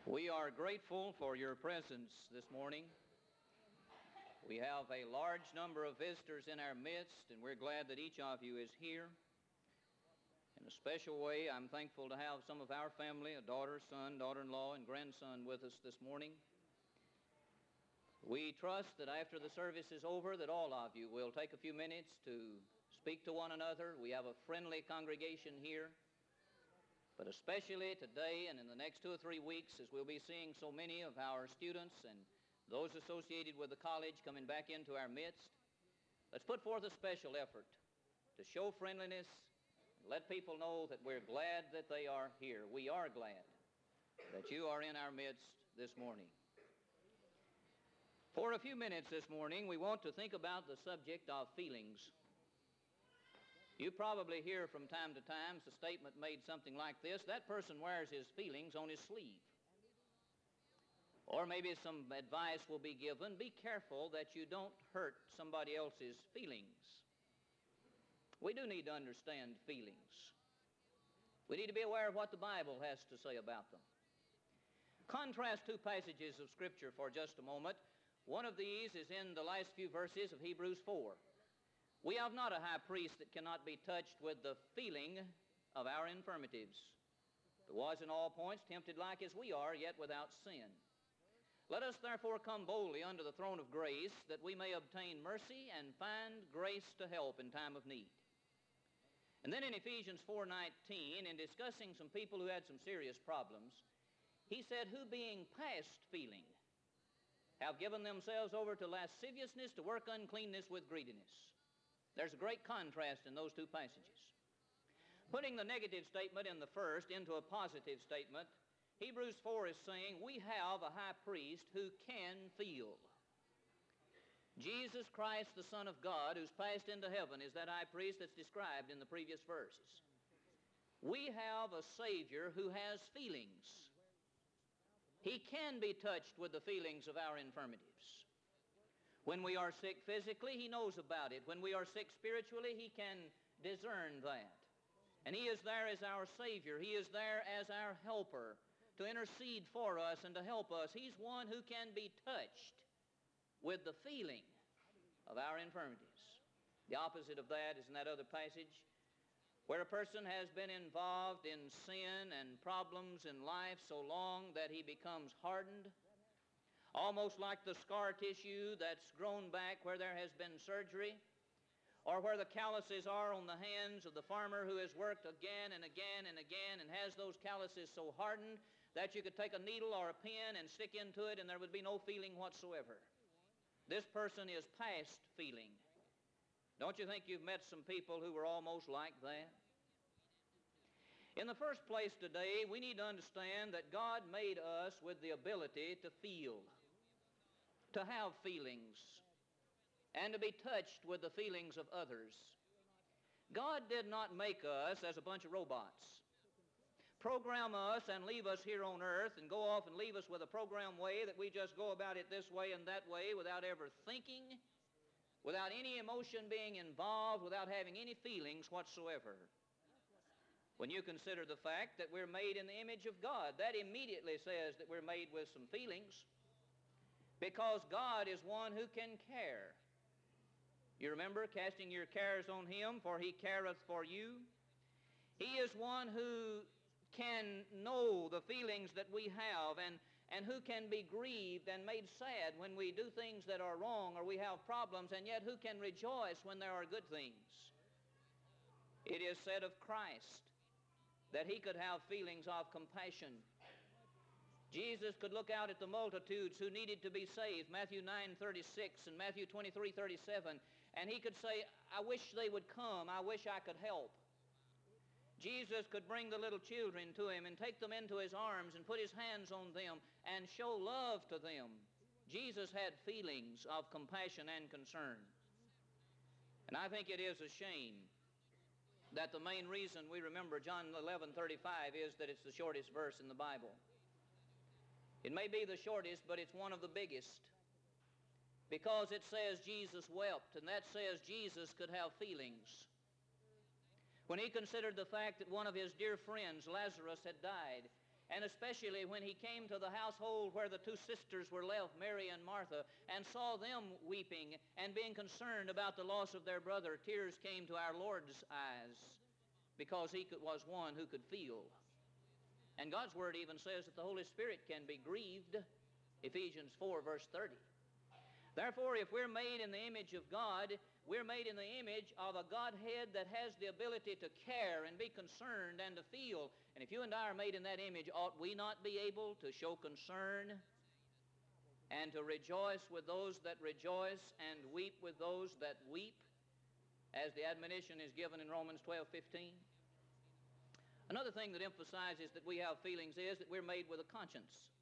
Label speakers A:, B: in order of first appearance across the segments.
A: We are grateful for your presence this morning. We have a large number of visitors in our midst, and we're glad that each of you is here. In a special way, I'm thankful to have some of our family, a daughter, son, daughter-in-law, and grandson with us this morning. We trust that after the service is over that all of you will take a few minutes to speak to one another. We have a friendly congregation here. But especially today and in the next 2 or 3 weeks, as we'll be seeing so many of our students and those associated with the college coming back into our midst, let's put forth a special effort to show friendliness and let people know that we're glad that they are here. We are glad that you are in our midst this morning. For a few minutes this morning, we want to think about the subject of feelings. You probably hear from time to time the statement made something like this: that person wears his feelings on his sleeve. Or maybe some advice will be given: be careful that you don't hurt somebody else's feelings. We do need to understand feelings. We need to be aware of what the Bible has to say about them. Contrast 2 passages of Scripture for just a moment. One of these is in the last few verses of Hebrews 4. We have not a high priest that cannot be touched with the feeling of our infirmities, but was in all points tempted like as we are, yet without sin. Let us therefore come boldly unto the throne of grace, that we may obtain mercy and find grace to help in time of need. And then in Ephesians 4:19, in discussing some people who had some serious problems, he said, who being past feeling have given themselves over to lasciviousness, to work uncleanness with greediness. There's a great contrast in those 2 passages. Putting the negative statement in the first into a positive statement, Hebrews 4 is saying we have a high priest who can feel. Jesus Christ, the Son of God, who's passed into heaven, is that high priest that's described in the previous verses. We have a Savior who has feelings. He can be touched with the feelings of our infirmities. When we are sick physically, he knows about it. When we are sick spiritually, he can discern that. And he is there as our Savior. He is there as our helper to intercede for us and to help us. He's one who can be touched with the feeling of our infirmities. The opposite of that is in that other passage, where a person has been involved in sin and problems in life so long that he becomes hardened, almost like the scar tissue that's grown back where there has been surgery, or where the calluses are on the hands of the farmer who has worked again and again and again and has those calluses so hardened that you could take a needle or a pin and stick into it and there would be no feeling whatsoever. This person is past feeling. Don't you think you've met some people who were almost like that? In the first place today, we need to understand that God made us with the ability to feel, to have feelings, and to be touched with the feelings of others. God did not make us as a bunch of robots, program us and leave us here on earth and go off and leave us with a program way that we just go about it this way and that way without ever thinking, without any emotion being involved, without having any feelings whatsoever. When you consider the fact that we're made in the image of God, that immediately says that we're made with some feelings, because God is one who can care. You remember, casting your cares on him, for he careth for you. He is one who can know the feelings that we have and who can be grieved and made sad when we do things that are wrong or we have problems, and yet who can rejoice when there are good things. It is said of Christ that he could have feelings of compassion. Jesus could look out at the multitudes who needed to be saved, Matthew 9:36 and Matthew 23:37, and he could say, I wish they would come, I wish I could help. Jesus could bring the little children to him and take them into his arms and put his hands on them and show love to them. Jesus had feelings of compassion and concern. And I think it is a shame that the main reason we remember John 11:35 is that it's the shortest verse in the Bible. It may be the shortest, but it's one of the biggest, because it says Jesus wept, and that says Jesus could have feelings. When he considered the fact that one of his dear friends, Lazarus, had died, and especially when he came to the household where the two sisters were left, Mary and Martha, and saw them weeping and being concerned about the loss of their brother, tears came to our Lord's eyes because he was one who could feel. And God's Word even says that the Holy Spirit can be grieved, Ephesians 4, verse 30. Therefore, if we're made in the image of God, we're made in the image of a Godhead that has the ability to care and be concerned and to feel. And if you and I are made in that image, ought we not be able to show concern and to rejoice with those that rejoice and weep with those that weep, as the admonition is given in Romans 12:15? Another thing that emphasizes that we have feelings is that we're made with a conscience.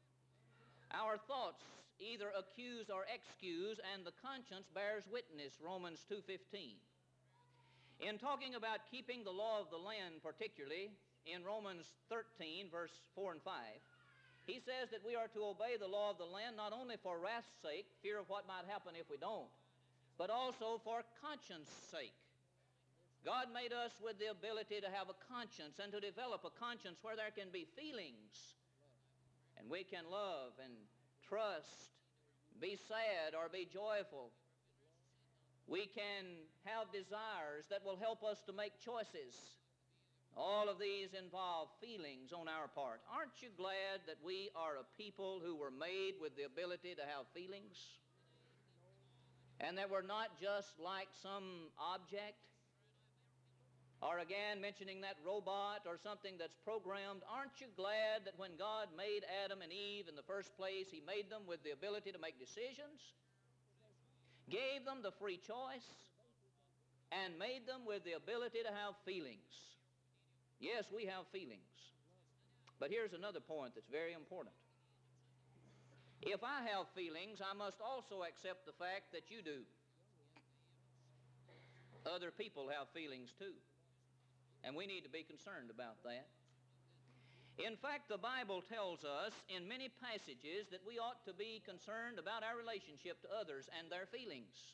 A: Our thoughts either accuse or excuse, and the conscience bears witness, Romans 2:15. In talking about keeping the law of the land particularly, in Romans 13, verse 4 and 5, he says that we are to obey the law of the land not only for wrath's sake, fear of what might happen if we don't, but also for conscience sake. God made us with the ability to have a conscience and to develop a conscience where there can be feelings, and we can love and trust, be sad or be joyful. We can have desires that will help us to make choices. All of these involve feelings on our part. Aren't you glad that we are a people who were made with the ability to have feelings? And that we're not just like some object? Or again, mentioning that robot or something that's programmed, aren't you glad that when God made Adam and Eve in the first place, he made them with the ability to make decisions, gave them the free choice, and made them with the ability to have feelings? Yes, we have feelings. But here's another point that's very important. If I have feelings, I must also accept the fact that you do. Other people have feelings too. And we need to be concerned about that. In fact, the Bible tells us in many passages that we ought to be concerned about our relationship to others and their feelings,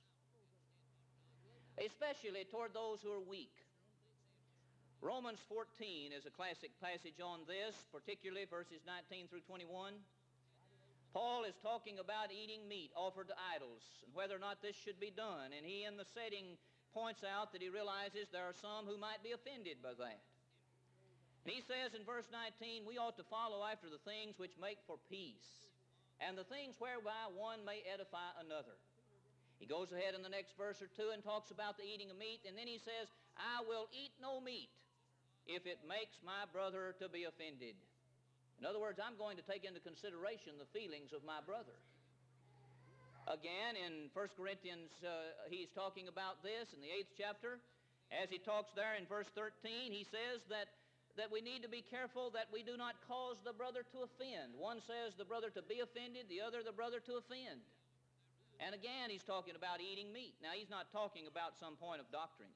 A: especially toward those who are weak. Romans 14 is a classic passage on this, particularly verses 19 through 21. Paul is talking about eating meat offered to idols and whether or not this should be done. And he, in the setting, points out that he realizes there are some who might be offended by that. And he says in verse 19, we ought to follow after the things which make for peace, and the things whereby one may edify another. He goes ahead in the next verse or two and talks about the eating of meat, and then he says, I will eat no meat if it makes my brother to be offended. In other words, I'm going to take into consideration the feelings of my brother. Again, in 1 Corinthians, he's talking about this in the 8th chapter. As he talks there in verse 13, he says that we need to be careful that we do not cause the brother to offend. One says the brother to be offended, the other the brother to offend. And again, he's talking about eating meat. Now, he's not talking about some point of doctrine.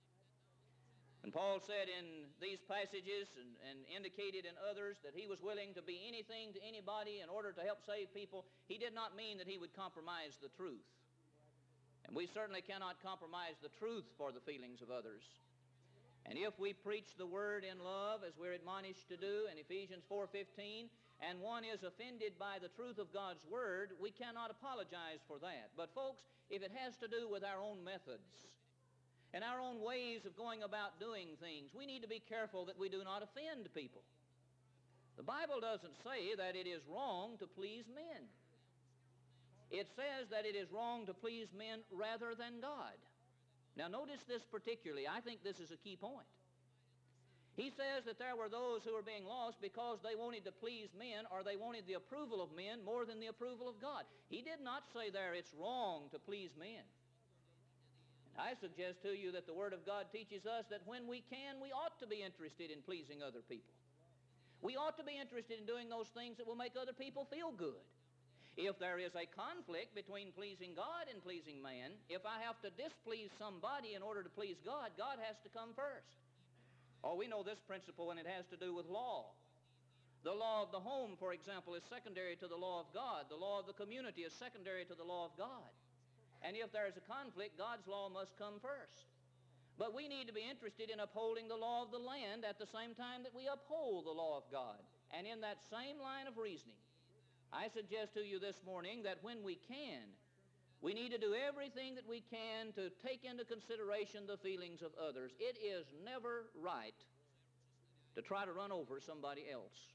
A: And Paul said in these passages and indicated in others that he was willing to be anything to anybody in order to help save people. He did not mean that he would compromise the truth. And we certainly cannot compromise the truth for the feelings of others. And if we preach the word in love, as we're admonished to do in Ephesians 4:15, and one is offended by the truth of God's word, we cannot apologize for that. But folks, if it has to do with our own methods and our own ways of going about doing things, we need to be careful that we do not offend people. The Bible doesn't say that it is wrong to please men. It says that it is wrong to please men rather than God. Now notice this particularly. I think this is a key point. He says that there were those who were being lost because they wanted to please men, or they wanted the approval of men more than the approval of God. He did not say there it's wrong to please men. And I suggest to you that the Word of God teaches us that when we can, we ought to be interested in pleasing other people. We ought to be interested in doing those things that will make other people feel good. If there is a conflict between pleasing God and pleasing man, if I have to displease somebody in order to please God, God has to come first. Oh, we know this principle when it has to do with law. The law of the home, for example, is secondary to the law of God. The law of the community is secondary to the law of God. And if there is a conflict, God's law must come first. But we need to be interested in upholding the law of the land at the same time that we uphold the law of God. And in that same line of reasoning, I suggest to you this morning that when we can, we need to do everything that we can to take into consideration the feelings of others. It is never right to try to run over somebody else.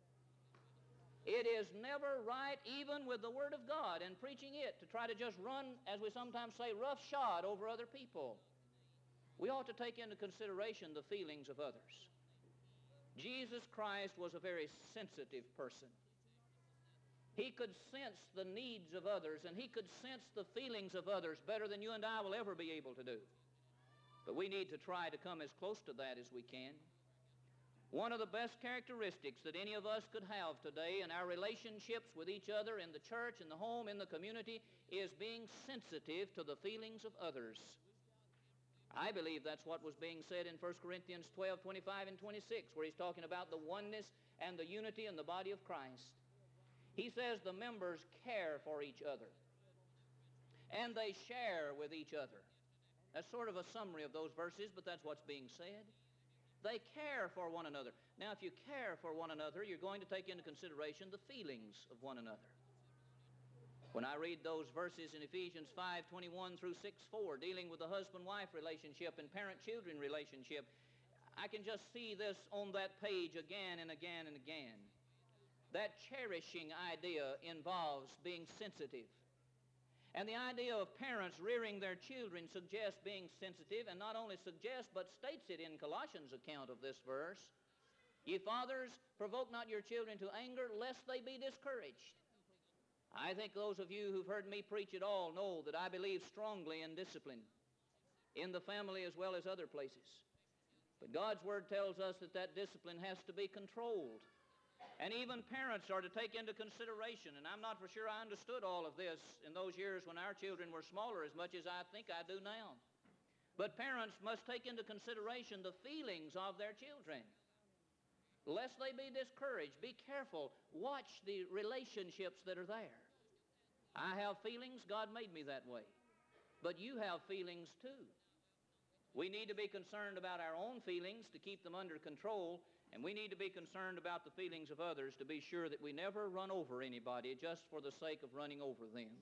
A: It is never right, even with the Word of God and preaching it, to try to just run, as we sometimes say, roughshod over other people. We ought to take into consideration the feelings of others. Jesus Christ was a very sensitive person. He could sense the needs of others, and he could sense the feelings of others better than you and I will ever be able to do. But we need to try to come as close to that as we can. One of the best characteristics that any of us could have today in our relationships with each other, in the church, in the home, in the community, is being sensitive to the feelings of others. I believe that's what was being said in 1 Corinthians 12, 25 and 26, where he's talking about the oneness and the unity in the body of Christ. He says the members care for each other, and they share with each other. That's sort of a summary of those verses, but that's what's being said. They care for one another. Now, if you care for one another, you're going to take into consideration the feelings of one another. When I read those verses in Ephesians 5, 21 through 6, 4, dealing with the husband-wife relationship and parent-children relationship, I can just see this on that page again and again and again. That cherishing idea involves being sensitive. And the idea of parents rearing their children suggests being sensitive, and not only suggests, but states it in Colossians' account of this verse. Ye fathers, provoke not your children to anger, lest they be discouraged. I think those of you who've heard me preach at all know that I believe strongly in discipline, in the family as well as other places. But God's Word tells us that that discipline has to be controlled. And even parents are to take into consideration, and I'm not for sure I understood all of this in those years when our children were smaller as much as I think I do now. But parents must take into consideration the feelings of their children, lest they be discouraged. Be careful. Watch the relationships that are there. I have feelings. God made me that way. But you have feelings too. We need to be concerned about our own feelings to keep them under control, and we need to be concerned about the feelings of others to be sure that we never run over anybody just for the sake of running over them.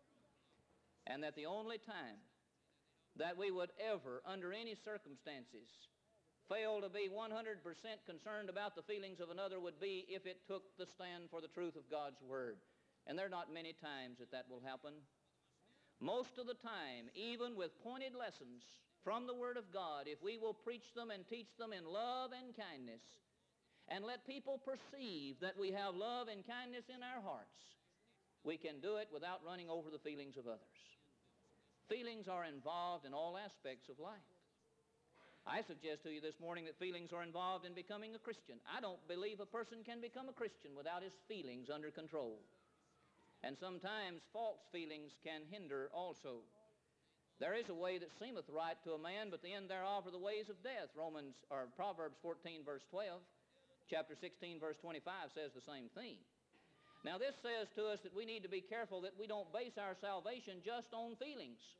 A: And that the only time that we would ever, under any circumstances, fail to be 100% concerned about the feelings of another would be if it took the stand for the truth of God's Word. And there are not many times that that will happen. Most of the time, even with pointed lessons from the Word of God, if we will preach them and teach them in love and kindness, and let people perceive that we have love and kindness in our hearts, we can do it without running over the feelings of others. Feelings are involved in all aspects of life. I suggest to you this morning that feelings are involved in becoming a Christian. I don't believe a person can become a Christian without his feelings under control. And sometimes false feelings can hinder also. There is a way that seemeth right to a man, but the end thereof are the ways of death. Proverbs 14, verse 12. Chapter 16, verse 25 says the same thing. Now this says to us that we need to be careful that we don't base our salvation just on feelings.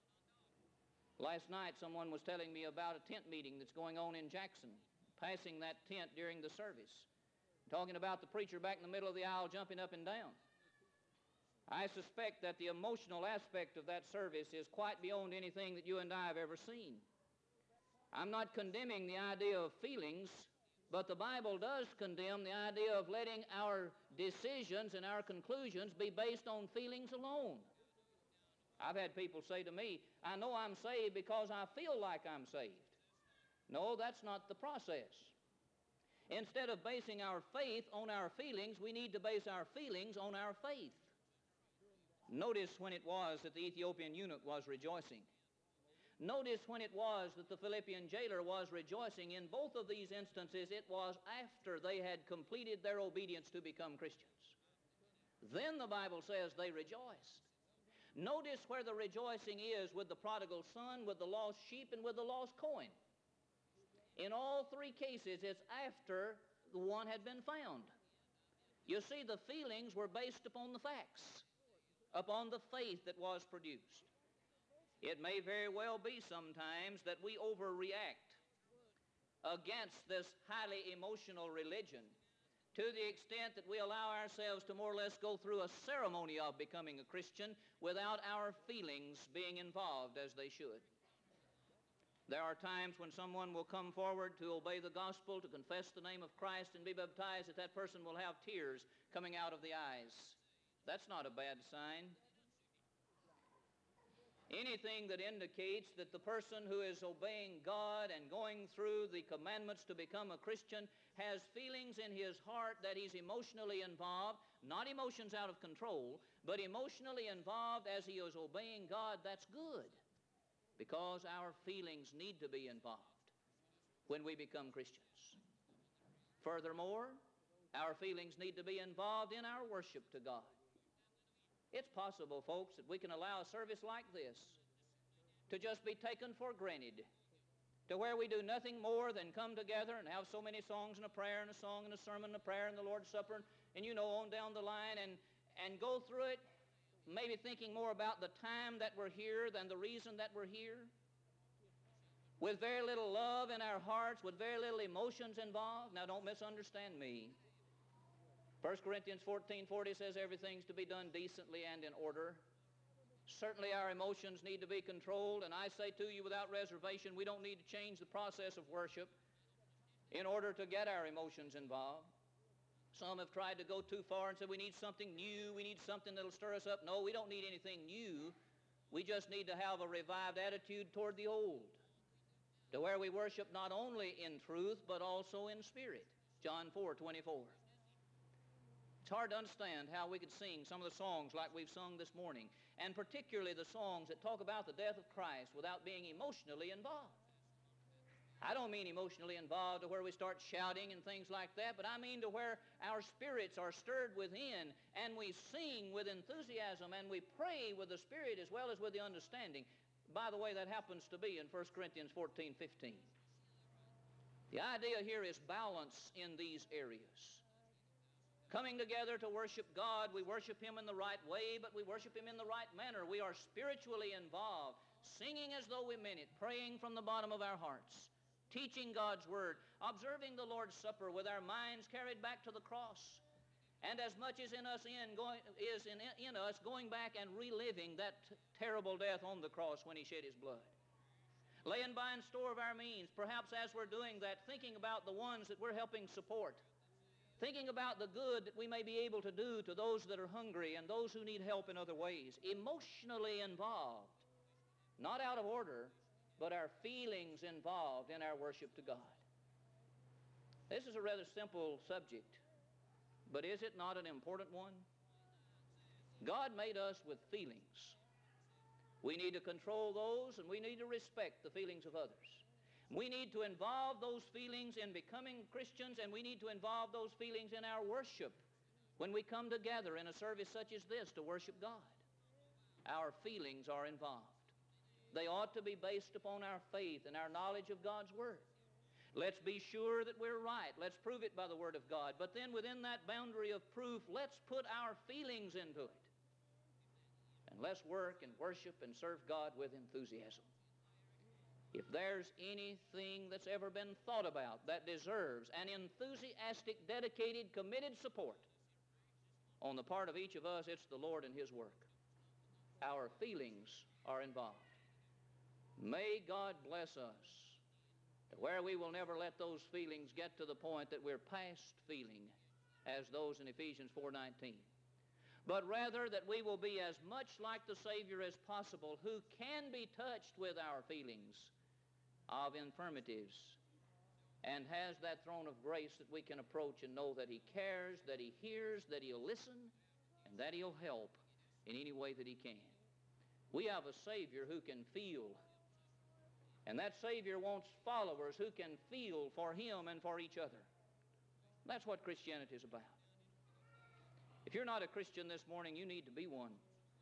A: Last night someone was telling me about a tent meeting that's going on in Jackson, passing that tent during the service, talking about the preacher back in the middle of the aisle jumping up and down. I suspect that the emotional aspect of that service is quite beyond anything that you and I have ever seen. I'm not condemning the idea of feelings, but the Bible does condemn the idea of letting our decisions and our conclusions be based on feelings alone. I've had people say to me, I know I'm saved because I feel like I'm saved. No, that's not the process. Instead of basing our faith on our feelings, we need to base our feelings on our faith. Notice when it was that the Ethiopian eunuch was rejoicing. Notice when it was that the Philippian jailer was rejoicing. In both of these instances, it was after they had completed their obedience to become Christians. Then the Bible says they rejoiced. Notice where the rejoicing is with the prodigal son, with the lost sheep, and with the lost coin. In all three cases, it's after the one had been found. You see, the feelings were based upon the facts, upon the faith that was produced. It may very well be sometimes that we overreact against this highly emotional religion to the extent that we allow ourselves to more or less go through a ceremony of becoming a Christian without our feelings being involved as they should. There are times when someone will come forward to obey the gospel, to confess the name of Christ and be baptized, that person will have tears coming out of the eyes. That's not a bad sign. Anything that indicates that the person who is obeying God and going through the commandments to become a Christian has feelings in his heart that he's emotionally involved, not emotions out of control, but emotionally involved as he is obeying God, that's good. Because our feelings need to be involved when we become Christians. Furthermore, our feelings need to be involved in our worship to God. It's possible, folks, that we can allow a service like this to just be taken for granted, to where we do nothing more than come together and have so many songs and a prayer and a song and a sermon and a prayer and the Lord's Supper and on down the line and go through it maybe thinking more about the time that we're here than the reason that we're here, with very little love in our hearts, with very little emotions involved. Now, don't misunderstand me. 1 Corinthians 14:40 says everything's to be done decently and in order. Certainly our emotions need to be controlled, and I say to you without reservation, we don't need to change the process of worship in order to get our emotions involved. Some have tried to go too far and said we need something new, we need something that'll stir us up. No, we don't need anything new. We just need to have a revived attitude toward the old, to where we worship not only in truth but also in spirit. John 4:24. It's hard to understand how we could sing some of the songs like we've sung this morning, and particularly the songs that talk about the death of Christ without being emotionally involved. I don't mean emotionally involved to where we start shouting and things like that, but I mean to where our spirits are stirred within and we sing with enthusiasm and we pray with the spirit as well as with the understanding. By the way, that happens to be in 1 Corinthians 14:15. The idea here is balance in these areas. Coming together to worship God, we worship Him in the right way, but we worship Him in the right manner. We are spiritually involved, singing as though we meant it, praying from the bottom of our hearts, teaching God's Word, observing the Lord's Supper with our minds carried back to the cross, and as much as in us going back and reliving that terrible death on the cross when He shed His blood. Laying by in store of our means, perhaps as we're doing that, thinking about the ones that we're helping support, thinking about the good that we may be able to do to those that are hungry and those who need help in other ways, emotionally involved, not out of order, but our feelings involved in our worship to God. This is a rather simple subject, but is it not an important one? God made us with feelings. We need to control those, and we need to respect the feelings of others. We need to involve those feelings in becoming Christians, and we need to involve those feelings in our worship when we come together in a service such as this to worship God. Our feelings are involved. They ought to be based upon our faith and our knowledge of God's Word. Let's be sure that we're right. Let's prove it by the Word of God. But then within that boundary of proof, let's put our feelings into it. And let's work and worship and serve God with enthusiasm. If there's anything that's ever been thought about that deserves an enthusiastic, dedicated, committed support on the part of each of us, it's the Lord and His work. Our feelings are involved. May God bless us to where we will never let those feelings get to the point that we're past feeling as those in Ephesians 4:19. But rather that we will be as much like the Savior as possible, who can be touched with our feelings of infirmities and has that throne of grace that we can approach and know that He cares, that He hears, that He'll listen, and that He'll help in any way that He can. We have a Savior who can feel, and that Savior wants followers who can feel for Him and for each other. That's what Christianity is about. If you're not a Christian this morning, you need to be one.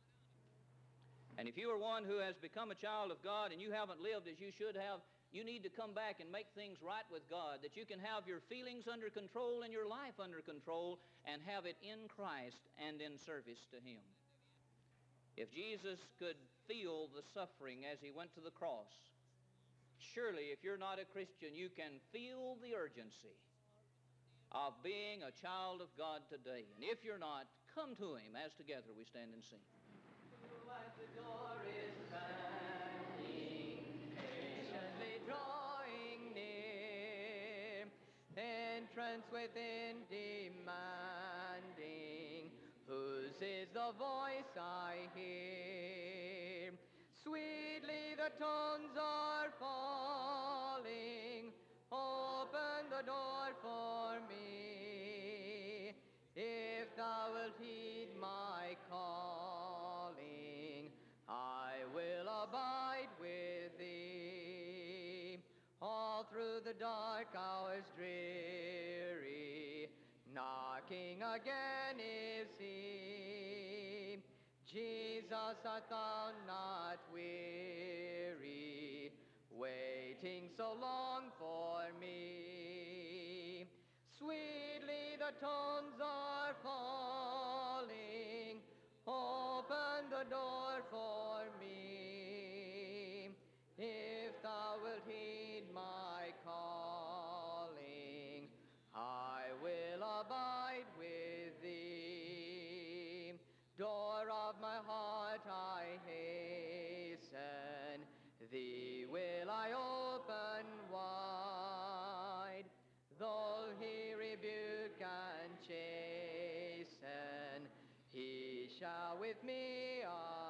A: And if you are one who has become a child of God and you haven't lived as you should have, you need to come back and make things right with God, that you can have your feelings under control and your life under control and have it in Christ and in service to Him. If Jesus could feel the suffering as He went to the cross, surely if you're not a Christian, you can feel the urgency of being a child of God today. And if you're not, come to Him as together we stand and sing.
B: As the door is standing, patiently drawing near, entrance within demanding, whose is the voice I hear? Sweetly the tones are falling, open the door for me. If thou wilt heed my calling, I will abide with thee. All through the dark hours dreary, knocking again is He. Jesus, art thou not weary, waiting so long for me? Sweetly the tones are falling, open the door for me. If thou wilt heed my calling, I will abide with thee. Door of my heart I hasten, thee will I open wide. Though He rebuke and chasten, He shall with me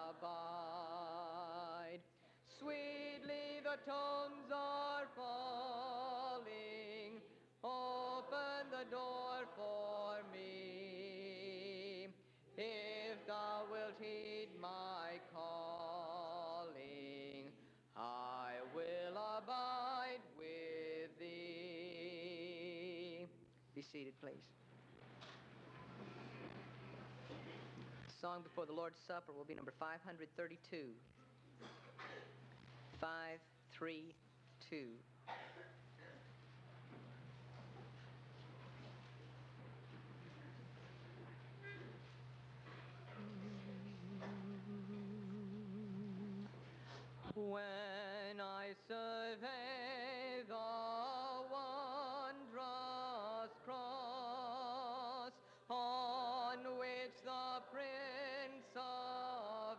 B: abide. Sweetly the tones are falling, open the door for me. If thou wilt heed my calling, I will abide with thee. Be seated, please. Song before the Lord's Supper will be number 532. 532. When I survey the wondrous cross on which the Prince of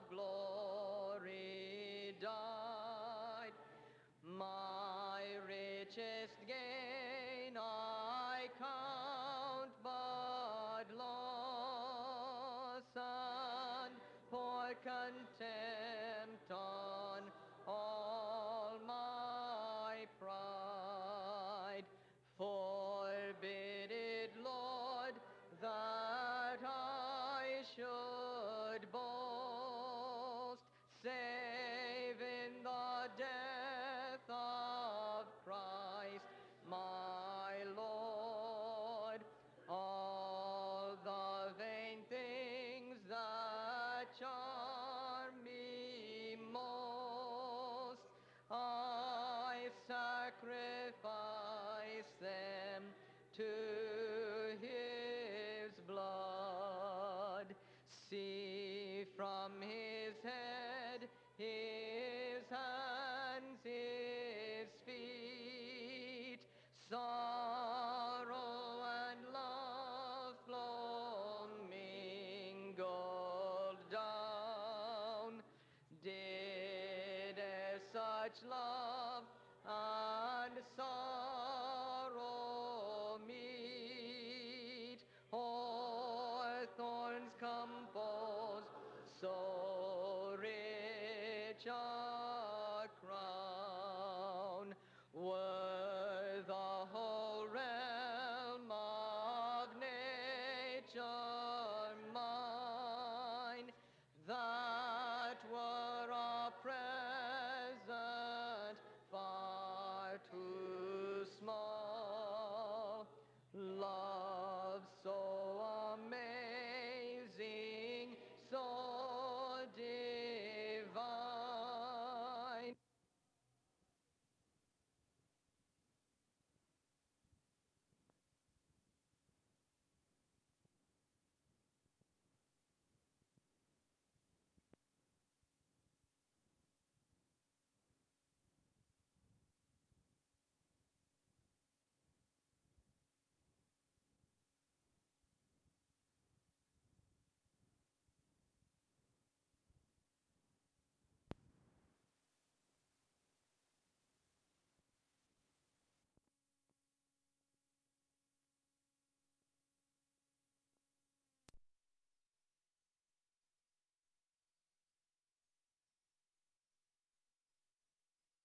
B: Glory died, my richest gain I count but loss, and pour contempt on all my pride. Forbid it, Lord, that I should boast, save in the death of Christ my Lord. All the vain things that charm me most, I sacrifice them to His blood. See from His head, His hands, His feet, sorrow and love flow mingled down. Did such love and sorrow meet, or thorns compose so rich a